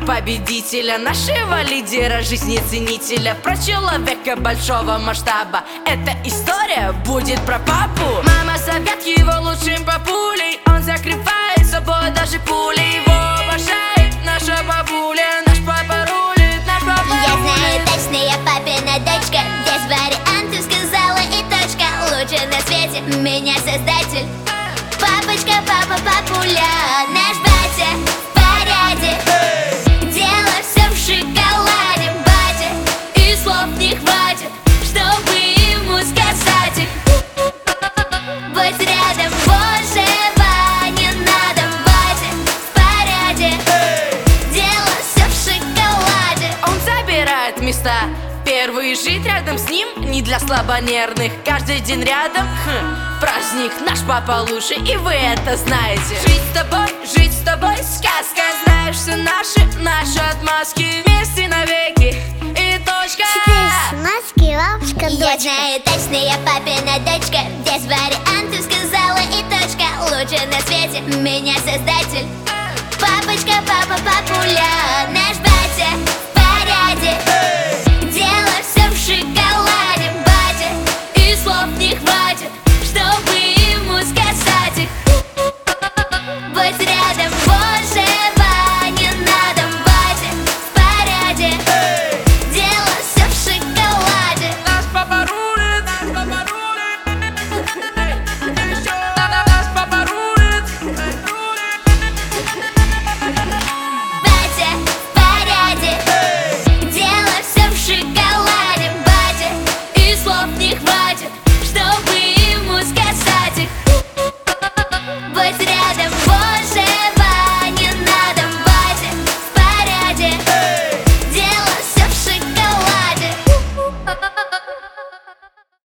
победителя, нашего лидера, жизни ценителя, про человека большого масштаба. Эта история будет про папу. Мама зовет его лучшим папулей, он закрывает собой даже пули. Его обожает наша бабуля, наш папа рулит, наш папа рулит. Я знаю точно, я папина дочка, без вариантов сказала и точка. Лучше на свете меня создатель. Папочка, папа, папуля, наш батя в параде. Дело все в шоколаде, батя, и слов не хватит, чтобы ему сказать их. Будь рядом, большего не надо, батя в параде. Дело все в шоколаде. Он забирает места первый, жить рядом с ним не для слабонервных. Каждый день рядом, праздник, наш папа лучше, и вы это знаете. Жить с тобой сказка. Знаешь все наши отмазки. Вместе навеки и точка. Маски, лапушка, дочка. Я знаю точно, я папина дочка, без вариантов сказала и точка. Лучше на свете меня создатель. Папочка, папа, папуля.